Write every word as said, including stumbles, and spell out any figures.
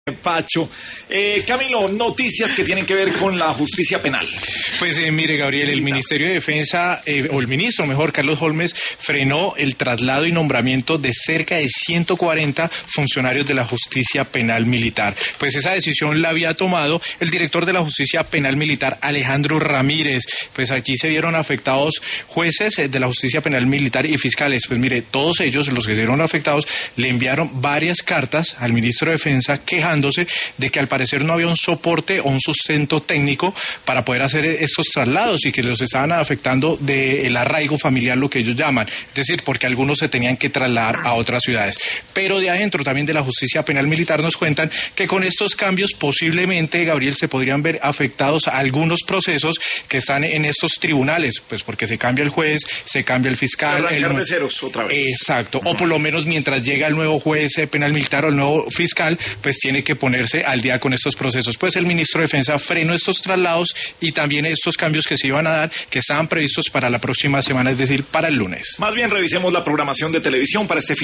Pacho. Eh, Camilo, noticias que tienen que ver con la justicia penal. Pues eh, mire, Gabriel, el Ministerio de Defensa, eh, o el ministro mejor, Carlos Holmes, frenó el traslado y nombramiento de cerca de ciento cuarenta funcionarios de la justicia penal militar. Pues esa decisión la había tomado el director de la justicia penal militar, Alejandro Ramírez. Pues aquí se vieron afectados jueces de la justicia penal militar y fiscales. Pues mire, todos ellos, los que se vieron afectados, le enviaron varias cartas al ministro de Defensa quejándose de que al parecer no había un soporte o un sustento técnico para poder hacer estos traslados y que los estaban afectando del arraigo familiar, lo que ellos llaman, es decir, porque algunos se tenían que trasladar a otras ciudades. Pero de adentro también de la justicia penal militar nos cuentan que con estos cambios posiblemente, Gabriel, se podrían ver afectados algunos procesos que están en estos tribunales, pues porque se cambia el juez, se cambia el fiscal. Se el de ceros otra vez. Exacto, uh-huh. O por lo menos mientras llega el nuevo juez penal militar o el nuevo fiscal, pues tiene que ponerse al día con estos procesos. Pues el ministro de Defensa frenó estos traslados y también estos cambios que se iban a dar, que estaban previstos para la próxima semana, es decir, para el lunes. Más bien revisemos la programación de televisión para este fin.